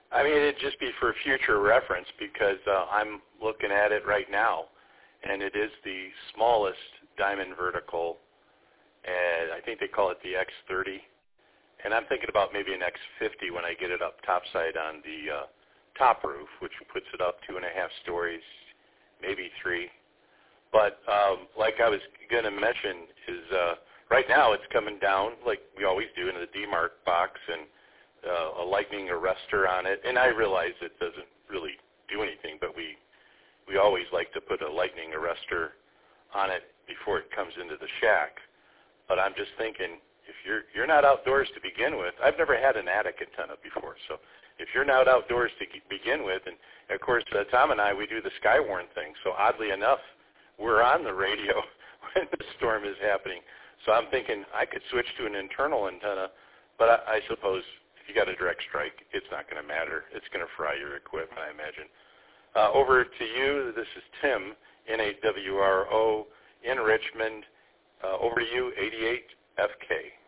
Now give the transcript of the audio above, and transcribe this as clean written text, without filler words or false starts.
I mean, it'd just be for future reference because I'm looking at it right now, and it is the smallest diamond vertical, and I think they call it the X30. And I'm thinking about maybe an X50 when I get it up topside on the top roof, which puts it up 2.5 stories, maybe 3. But like I was going to mention is right now it's coming down like we always do into the DMARC box and a lightning arrestor on it. And I realize it doesn't really do anything, but we always like to put a lightning arrestor on it before it comes into the shack. But I'm just thinking, if you're not outdoors to begin with, I've never had an attic antenna before, so if you're not outdoors to begin with, and of course Tom and I, we do the Skywarn thing, so oddly enough, we're on the radio when the storm is happening. So I'm thinking I could switch to an internal antenna, but I suppose if you got a direct strike, it's not going to matter. It's going to fry your equipment, I imagine. Over to you. This is Tim, NAWRO, in Richmond. Over to you, 88FK.